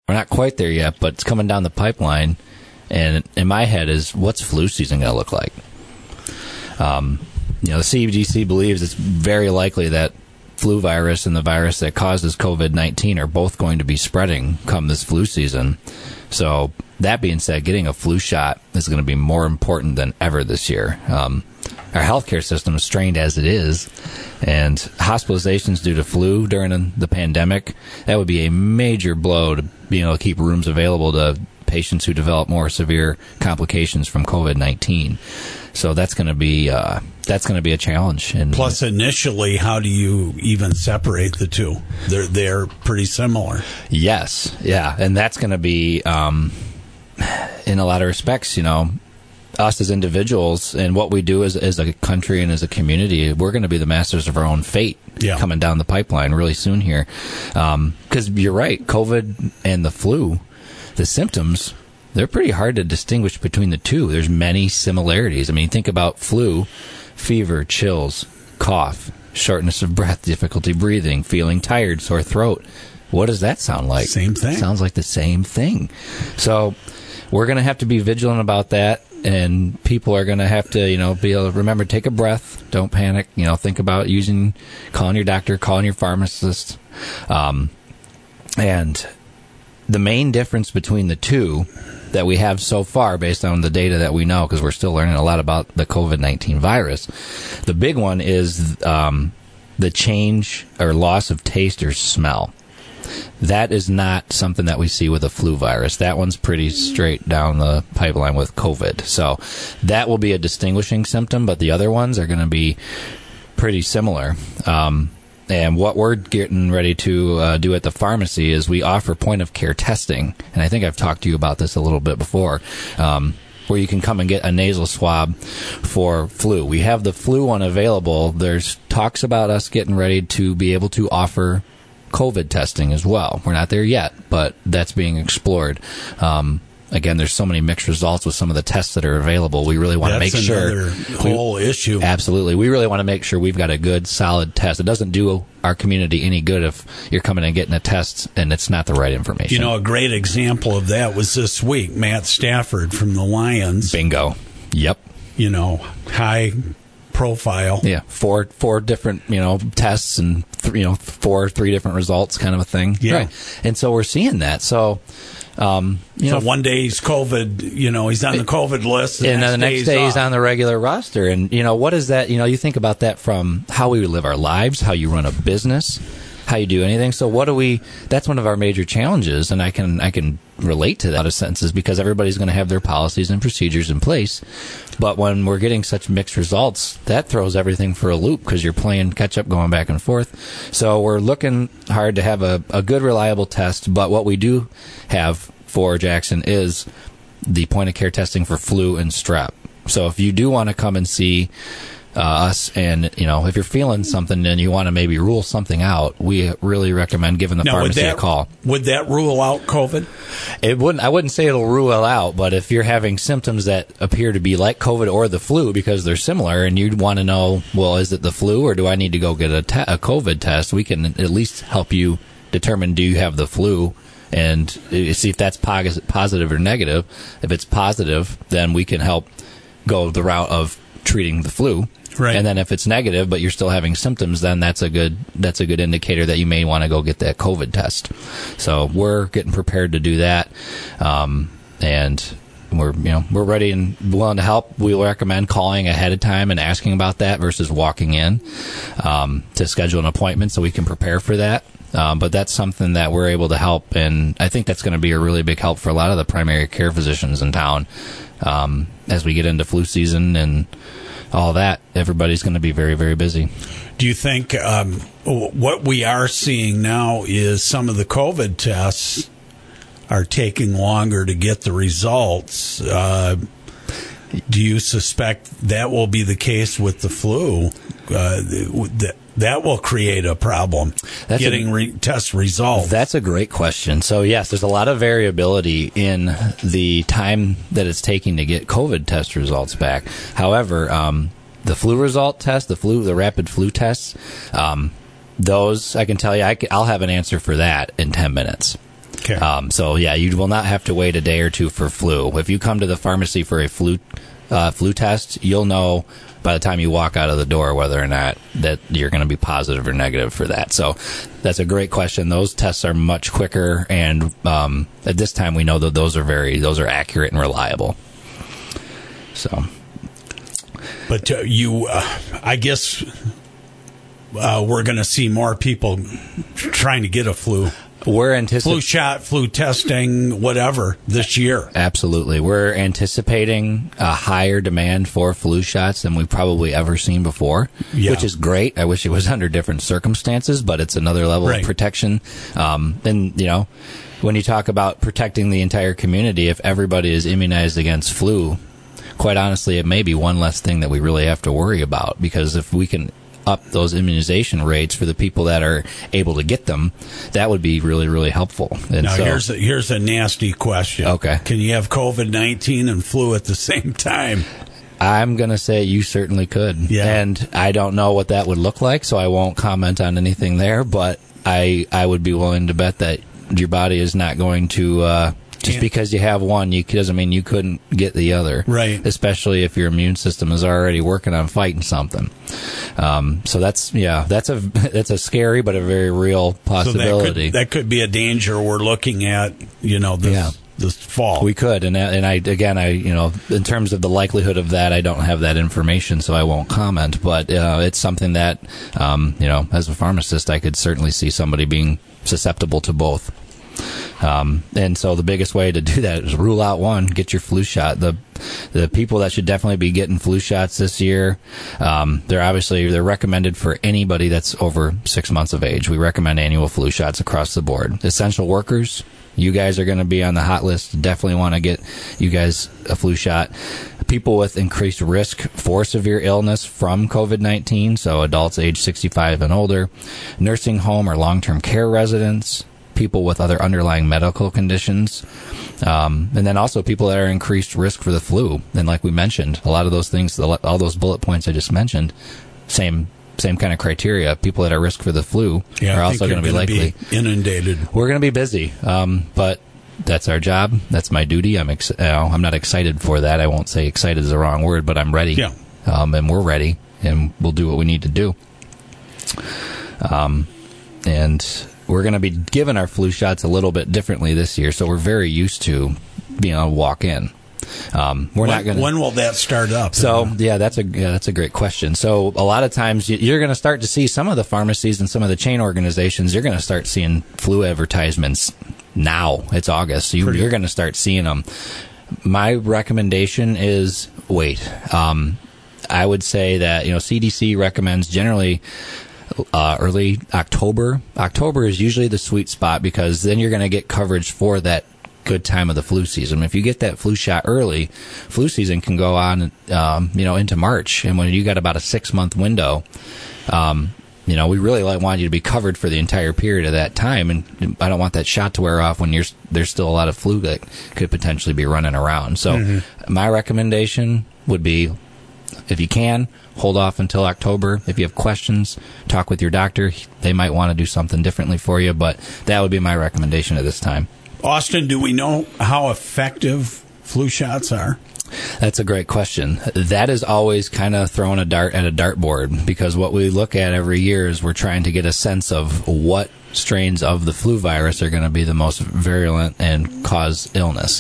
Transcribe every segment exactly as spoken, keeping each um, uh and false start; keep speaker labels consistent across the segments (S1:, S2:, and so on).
S1: We're not quite there yet, but it's coming down the pipeline. And in my head is, what's flu season going to look like? Um, you know, the C D C believes it's very likely that flu virus and the virus that causes COVID nineteen are both going to be spreading come this flu season. So that being said, getting a flu shot is going to be more important than ever this year. Um, our healthcare system is strained as it is, and hospitalizations due to flu during the pandemic, that would be a major blow to being able to keep rooms available to patients who develop more severe complications from COVID nineteen. So that's going to be uh, that's going to be a challenge. And
S2: plus, initially, how do you even separate the two? They're they're pretty similar.
S1: Yes, yeah, and that's going to be, um, in a lot of respects, you know, us as individuals and what we do as as a country and as a community, we're going to be the masters of our own fate. Yeah. Coming down the pipeline really soon here, because um, you're right, COVID and the flu, the symptoms, they're pretty hard to distinguish between the two. There's many similarities. I mean, think about flu, fever, chills, cough, shortness of breath, difficulty breathing, feeling tired, sore throat. What does that sound like?
S2: Same thing.
S1: Sounds like the same thing. So we're going to have to be vigilant about that, and people are going to have to, you know, be able to remember, take a breath, don't panic, you know, think about using, calling your doctor, calling your pharmacist. Um, and the main difference between the two that we have so far, based on the data that we know, because we're still learning a lot about the COVID nineteen virus, the big one is um, the change or loss of taste or smell. That is not something that we see with a flu virus. That one's pretty straight down the pipeline with COVID. So that will be a distinguishing symptom, but the other ones are going to be pretty similar. Um, And what we're getting ready to uh, do at the pharmacy is we offer point-of-care testing. And I think I've talked to you about this a little bit before, um, where you can come and get a nasal swab for flu. We have the flu one available. There's talks about us getting ready to be able to offer COVID testing as well. We're not there yet, but that's being explored. Um Again, there's so many mixed results with some of the tests that are available. We really want
S2: That's
S1: to make sure.
S2: That's another whole
S1: we,
S2: issue.
S1: Absolutely. We really want to make sure we've got a good, solid test. It doesn't do our community any good if you're coming and getting a test and it's not the right information.
S2: You know, a great example of that was this week. Matt Stafford from the Lions.
S1: Bingo. Yep.
S2: You know, high profile.
S1: Yeah. Four four different, you know, tests and, th- you know, four, three different results kind of a thing.
S2: Yeah.
S1: Right. And so we're seeing that. So... Um, you
S2: so
S1: know,
S2: one day he's COVID, you know, he's on the COVID list.
S1: The and then the next day he's
S2: off.
S1: on the regular roster. And, you know, what is that? You know, you think about that from how we live our lives, how you run a business, how you do anything. So what do we, that's one of our major challenges. And I can, I can relate to that in a sense, is because everybody's going to have their policies and procedures in place. But when we're getting such mixed results, that throws everything for a loop because you're playing catch up, going back and forth. So we're looking hard to have a, a good, reliable test. But what we do have for Jackson is the point of care testing for flu and strep. So if you do want to come and see uh, us, and you know, if you're feeling something and you want to maybe rule something out, we really recommend giving the
S2: now,
S1: pharmacy
S2: that,
S1: a call.
S2: Would that rule out COVID?
S1: It wouldn't. I wouldn't say it'll rule it out, but if you're having symptoms that appear to be like COVID or the flu because they're similar, and you'd want to know, well, is it the flu or do I need to go get a, te- a COVID test? We can at least help you determine, do you have the flu? And see if that's positive or negative. If it's positive, then we can help go the route of treating the flu.
S2: Right.
S1: And then if it's negative, but you're still having symptoms, then that's a good that's a good indicator that you may want to go get that COVID test. So we're getting prepared to do that, um, and we're you know we're ready and willing to help. We recommend calling ahead of time and asking about that versus walking in um, to schedule an appointment so we can prepare for that. Um, but that's something that we're able to help, and I think that's going to be a really big help for a lot of the primary care physicians in town. Um, as we get into flu season and all that, everybody's going to be very, very busy.
S2: Do you think um, what we are seeing now is some of the COVID tests are taking longer to get the results? Uh, do you suspect that will be the case with the flu? Uh, that that will create a problem that's getting a, re- test results.
S1: That's a great question. So yes, there's a lot of variability in the time that it's taking to get COVID test results back. However, um, the flu result test, the flu, the rapid flu tests, um, those I can tell you, I can, I'll have an answer for that in ten minutes.
S2: Okay.
S1: Um, so yeah, you will not have to wait a day or two for flu. If you come to the pharmacy for a flu uh, flu test, you'll know by the time you walk out of the door whether or not that you're going to be positive or negative for that. So that's a great question. Those tests are much quicker, and um, at this time we know that those are very those are accurate and reliable. So,
S2: but uh, you, uh, I guess uh, we're going to see more people trying to get a flu.
S1: We're anticipating
S2: flu shot, flu testing, whatever this year.
S1: Absolutely. We're anticipating a higher demand for flu shots than we've probably ever seen before,
S2: yeah.
S1: which is great. I wish it was under different circumstances, but it's another level
S2: right.
S1: of protection. Um, and, you know, when you talk about protecting the entire community, if everybody is immunized against flu, quite honestly, it may be one less thing that we really have to worry about, because if we can up those immunization rates for the people that are able to get them, that would be really, really helpful. And
S2: now,
S1: so,
S2: here's a, here's a nasty question.
S1: Okay.
S2: Can you have COVID nineteen and flu at the same time?
S1: I'm going to say you certainly could.
S2: Yeah.
S1: And I don't know what that would look like, so I won't comment on anything there, but I I would be willing to bet that your body is not going to... Uh, Just
S2: Can't.
S1: because you have one, you doesn't mean you couldn't get the other.
S2: Right.
S1: Especially if your immune system is already working on fighting something. Um, so that's yeah, that's a that's a scary but a very real possibility.
S2: So that could, that could be a danger we're looking at. You know, this
S1: Yeah.
S2: this fall.
S1: We could, and and I again, I you know, in terms of the likelihood of that, I don't have that information, so I won't comment. But uh, it's something that um, you know, as a pharmacist, I could certainly see somebody being susceptible to both. Um, and so the biggest way to do that is rule out one, get your flu shot. The the people that should definitely be getting flu shots this year, um, they're obviously, they're recommended for anybody that's over six months of age. We recommend annual flu shots across the board. Essential workers, you guys are going to be on the hot list. Definitely want to get you guys a flu shot. People with increased risk for severe illness from COVID nineteen, so adults age sixty-five and older, nursing home or long-term care residents, people with other underlying medical conditions, um, and then also people that are increased risk for the flu. And like we mentioned, a lot of those things, all those bullet points I just mentioned, same same kind of criteria. People that are at risk for the flu
S2: yeah,
S1: are
S2: I
S1: also going to be likely
S2: be inundated. We're
S1: going to be busy, um, but that's our job. That's my duty. I'm ex- you know, I'm not excited for that. I won't say excited is the wrong word, but I'm ready.
S2: Yeah.
S1: Um, and we're ready, and we'll do what we need to do. Um, and we're going to be giving our flu shots a little bit differently this year, so we're very used to being able to walk in. Um, we're
S2: when,
S1: not going to.
S2: When will that start up?
S1: So yeah, that's a yeah, that's a great question. So a lot of times you're going to start to see some of the pharmacies and some of the chain organizations. You're going to start seeing flu advertisements now. It's August, so you, you're going to start seeing them. My recommendation is wait. Um, I would say that you know C D C recommends generally. Uh, early October. October is usually the sweet spot because then you're going to get coverage for that good time of the flu season. If you get that flu shot early, flu season can go on, um, you know, into March. And when you got about a six month window, um, you know, we really like, want you to be covered for the entire period of that time. And I don't want that shot to wear off when you're, there's still a lot of flu that could potentially be running around. So mm-hmm. my recommendation would be, if you can, hold off until October. If you have questions, talk with your doctor. They might want to do something differently for you, but that would be my recommendation at this time.
S2: Austin, do we know how effective flu shots are?
S1: That's a great question. That is always kind of throwing a dart at a dartboard, because what we look at every year is we're trying to get a sense of what strains of the flu virus are going to be the most virulent and cause illness.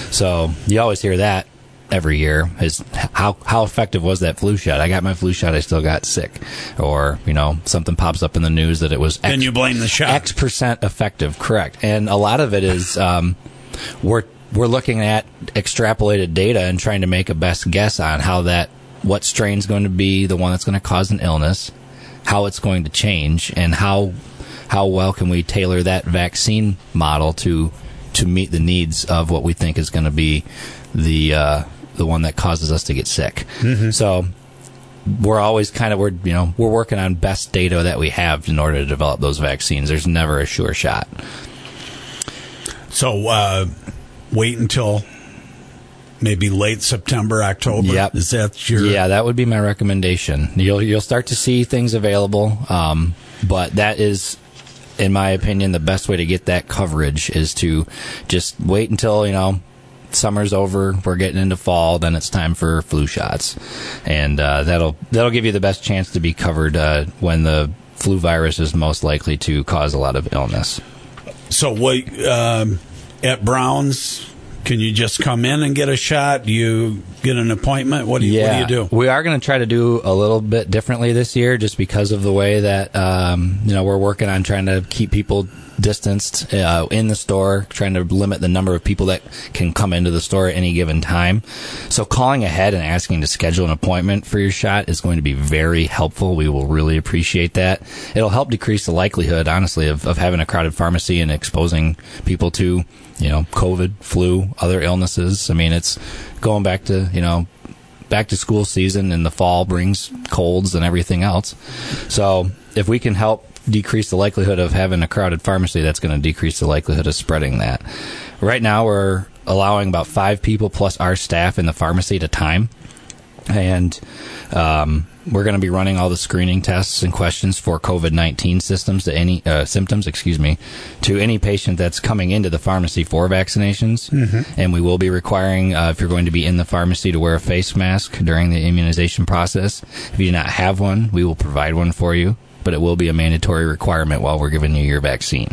S1: So you always hear that every year is how how effective was that flu shot? I got my flu shot, I still got sick. Or, you know, something pops up in the news that it was X,
S2: then you blame the shot.
S1: X percent effective, correct. And a lot of it is um, we're we're looking at extrapolated data and trying to make a best guess on how that, what strain's going to be the one that's going to cause an illness, how it's going to change, and how how well can we tailor that vaccine model to to meet the needs of what we think is going to be the uh, the one that causes us to get sick. Mm-hmm. So we're always kind of we're you know we're working on best data that we have in order to develop those vaccines. There's never a sure shot.
S2: So uh, wait until maybe late September, October.
S1: Yep.
S2: Is that your?
S1: Yeah, that would be my recommendation. You'll you'll start to see things available, um, but that is in my opinion, the best way to get that coverage is to just wait until, you know, summer's over, we're getting into fall, then it's time for flu shots. And uh, that'll that'll give you the best chance to be covered uh, when the flu virus is most likely to cause a lot of illness.
S2: So what, um, at Browns, can you just come in and get a shot? Do you get an appointment? What do you,
S1: yeah,
S2: what do, you do?
S1: We are going to try to do a little bit differently this year just because of the way that, um, you know, we're working on trying to keep people distanced uh, in the store, trying to limit the number of people that can come into the store at any given time. So calling ahead and asking to schedule an appointment for your shot is going to be very helpful. We will really appreciate that. It'll help decrease the likelihood, honestly, of, of having a crowded pharmacy and exposing people to, you know, COVID, flu, other illnesses. I mean, it's going back to, you know, back to school season, and the fall brings colds and everything else. So if we can help decrease the likelihood of having a crowded pharmacy, that's going to decrease the likelihood of spreading that. Right now, we're allowing about five people plus our staff in the pharmacy at a time. And um, we're going to be running all the screening tests and questions for COVID nineteen systems to any uh, symptoms, excuse me, to any patient that's coming into the pharmacy for vaccinations. Mm-hmm. And we will be requiring, uh, if you're going to be in the pharmacy, to wear a face mask during the immunization process. If you do not have one, we will provide one for you, but it will be a mandatory requirement while we're giving you your vaccine.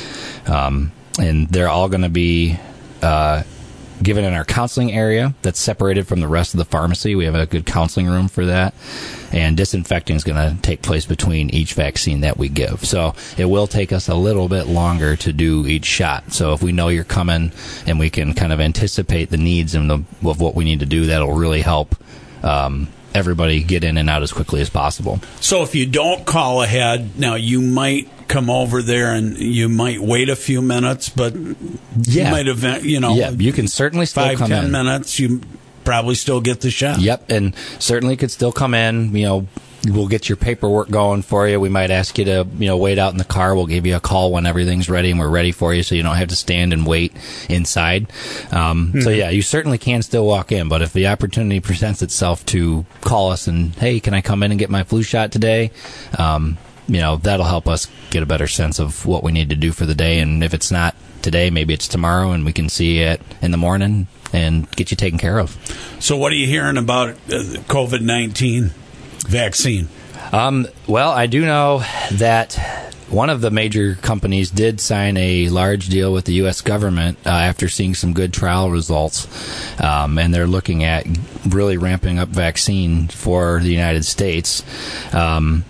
S1: Um, and they're all going to be uh, given in our counseling area that's separated from the rest of the pharmacy. We have a good counseling room for that. And disinfecting is going to take place between each vaccine that we give. So it will take us a little bit longer to do each shot. So if we know you're coming and we can kind of anticipate the needs and the, of what we need to do, that'll really help um, everybody get in and out as quickly as possible.
S2: So if you don't call ahead, now you might come over there and you might wait a few minutes, but
S1: yeah.
S2: you might have, you know,
S1: yeah, you can certainly still
S2: five,
S1: come
S2: ten
S1: in.
S2: minutes, you probably still get the shot.
S1: Yep, and certainly could still come in. You know, we'll get your paperwork going for you. We might ask you to, you know, wait out in the car. We'll give you a call when everything's ready and we're ready for you, so you don't have to stand and wait inside. Um, mm-hmm. So yeah, you certainly can still walk in, but if the opportunity presents itself to call us and, hey, can I come in and get my flu shot today? Um, you know, that'll help us get a better sense of what we need to do for the day. And if it's not today, maybe it's tomorrow, and we can see it in the morning and get you taken care of. So
S2: what are you hearing about COVID nineteen vaccine?
S1: Um, well, I do know that one of the major companies did sign a large deal with the U S government uh, after seeing some good trial results, um, and they're looking at really ramping up vaccine for the United States. Um,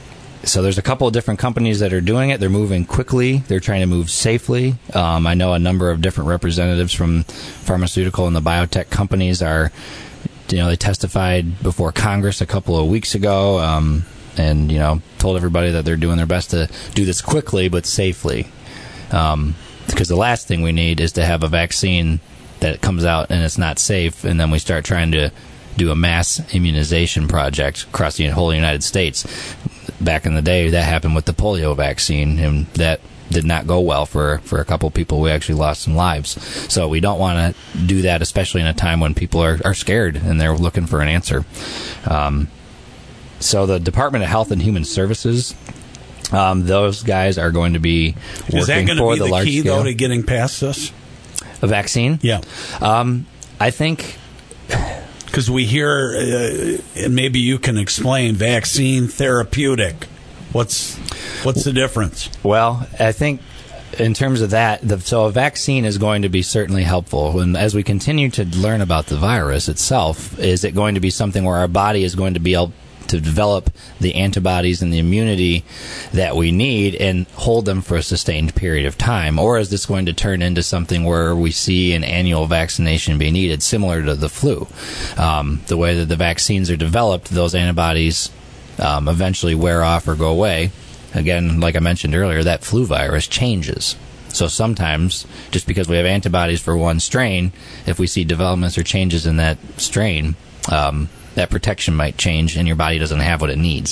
S1: so there's a couple of different companies that are doing it. They're moving quickly. They're trying to move safely. Um, I know a number of different representatives from pharmaceutical and the biotech companies are, you know, they testified before Congress a couple of weeks ago, um, and, you know, told everybody that they're doing their best to do this quickly but safely. Um, because the last thing we need is to have a vaccine that comes out and it's not safe, and then we start trying to do a mass immunization project across the whole United States. Back in the day, that happened with the polio vaccine, and that did not go well for, for a couple of people. We actually lost some lives. So we don't want to do that, especially in a time when people are, are scared and they're looking for an answer. Um, so the Department of Health and Human Services, um, those guys are going to be working
S2: Is that going
S1: for
S2: to be
S1: the,
S2: the
S1: large
S2: key,
S1: scale.
S2: though, to getting past this?
S1: A vaccine?
S2: Yeah.
S1: Um, I think...
S2: Because we hear, uh, and maybe you can explain, vaccine therapeutic. What's what's the difference?
S1: Well, I think in terms of that, the, so a vaccine is going to be certainly helpful. And as we continue to learn about the virus itself, is it going to be something where our body is going to be able to develop the antibodies and the immunity that we need and hold them for a sustained period of time? Or is this going to turn into something where we see an annual vaccination be needed, similar to the flu? Um, the way that the vaccines are developed, those antibodies um, eventually wear off or go away. Again, like I mentioned earlier, that flu virus changes. So sometimes, just because we have antibodies for one strain, if we see developments or changes in that strain, um, that protection might change and your body doesn't have what it needs.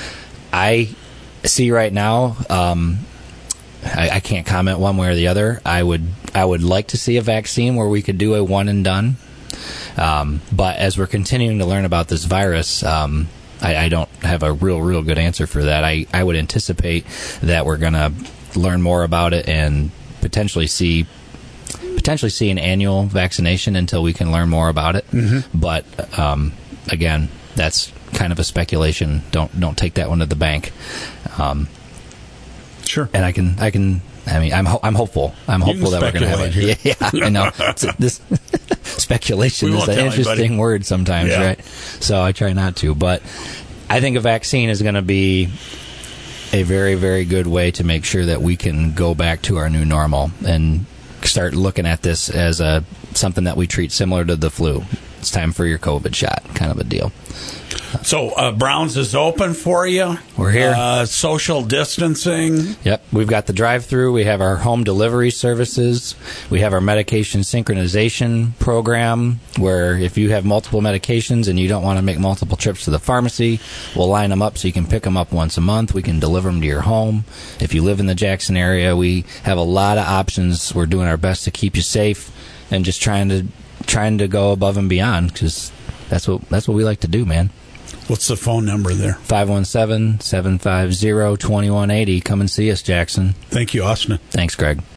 S1: I see right now, um, I, I can't comment one way or the other. I would I would like to see a vaccine where we could do a one and done. Um, but as we're continuing to learn about this virus, um, I, I don't have a real, real good answer for that. I, I would anticipate that we're going to learn more about it and potentially see potentially see an annual vaccination until we can learn more about it. Mm-hmm. But um, again, that's kind of a speculation. Don't don't take that one to the bank. Um,
S2: sure.
S1: And I can I can. I mean, I'm ho- I'm hopeful. I'm hopeful that we're going to have it.
S2: here.
S1: Yeah, yeah, I know. It's, this speculation
S2: We
S1: is
S2: won't
S1: an
S2: tell
S1: interesting
S2: anybody.
S1: word sometimes,
S2: Yeah.
S1: right? So I try not to. But I think a vaccine is going to be a very, very good way to make sure that we can go back to our new normal and start looking at this as a something that we treat similar to the flu. It's time for your COVID shot, kind of a deal.
S2: So uh, Browns is open for you.
S1: We're here.
S2: Uh, social distancing.
S1: Yep, we've got the drive-through. We have our home delivery services. We have our medication synchronization program, where if you have multiple medications and you don't want to make multiple trips to the pharmacy, we'll line them up so you can pick them up once a month. We can deliver them to your home. If you live in the Jackson area, we have a lot of options. We're doing our best to keep you safe and just trying to trying to go above and beyond, because that's what that's what we like to do, man.
S2: What's the phone number there?
S1: five one seven, seven five zero, two one eight zero. Come and see us, Jackson.
S2: Thank you, Austin.
S1: Thanks, Greg.